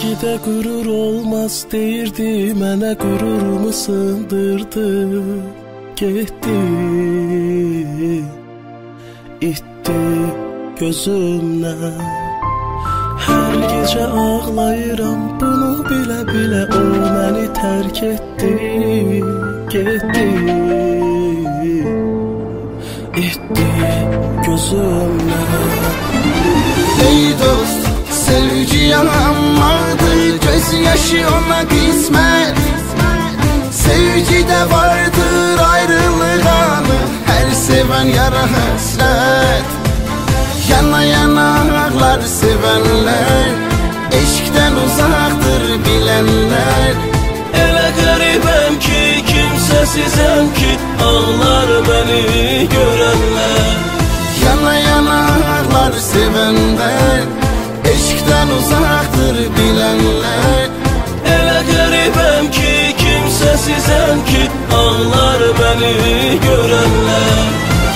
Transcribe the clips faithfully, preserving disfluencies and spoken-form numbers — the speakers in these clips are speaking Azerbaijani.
Sevgide gurur olmaz deyirdi, mənə gururumu sındırdı. Getdi, itdi gözümdən. Hər gecə ağlayıram, bunu bilə-bilə o məni tərk etdi. Getdi, itdi gözümdən. Ey dost, sevgi yalanmadı, göz yaşı ona qismət. Sevgidə vardır ayrılıq anı, hər sevən yara həsrət. Yana yana ağlar sevənlər, eşqdən uzaqdır bilənlər. Elə qəribəm ki, kimsəsizəm ki, ağlar məni görənlər. Yana yana ağlar sevənlər, eşqdən uzaqdır bilənlər. Elə qəribəm ki, kimsəsizəm ki, ağlar məni görənlər.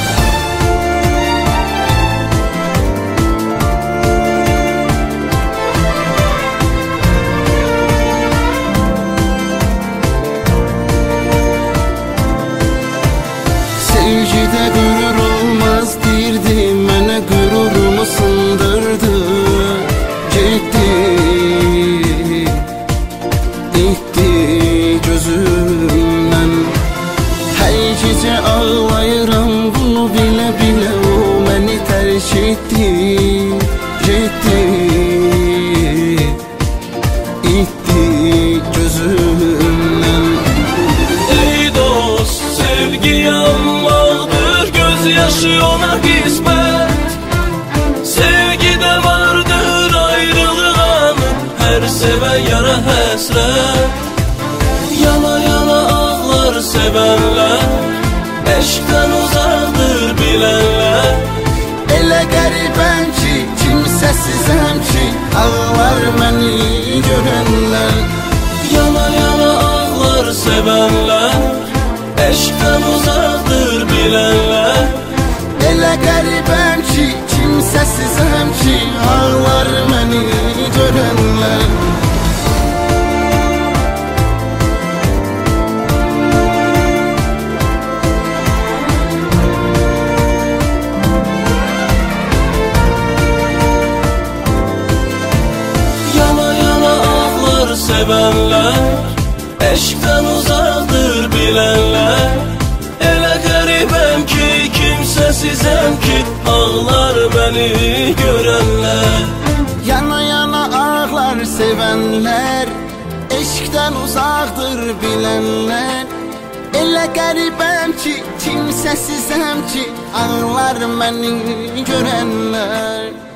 Sevgidə qürur olmaz deyirdi, mənə qururumu sındırdı. Getdi, itdi gözümdən. Hər gecə ağlayıram, bunu bilə-bilə o məni tərk etdi. Getdi, itdi gözümdən. Ey dost, sevgi yanmalıdır, göz yaşı ona qismət. Sevgidə vardır ayrılıq anı, hər sevən yara həsrət. Yana yana ağlar sevənlər, eşqdən uzaqdır bilənlər. Elə qəribəm ki, kimsəsizəm ki, ağlar məni görənlər. Yana yana ağlar sevənlər, eşqdən uzaqdır bilənlər. Elə qəribəm ki, kimsəsizəm ki, ağlar məni görənlər. Yana yana ağlar sevənlər, eşqdən uzaqdır bilənlər. Elə qəribəm ki, kimsəsizəm ki, ağlar məni görənlər. Yana yana ağlar sevənlər, eşqdən uzaqdır bilənlər. Elə qəribəm ki, kimsəsizəm ki, ağlar məni görənlər.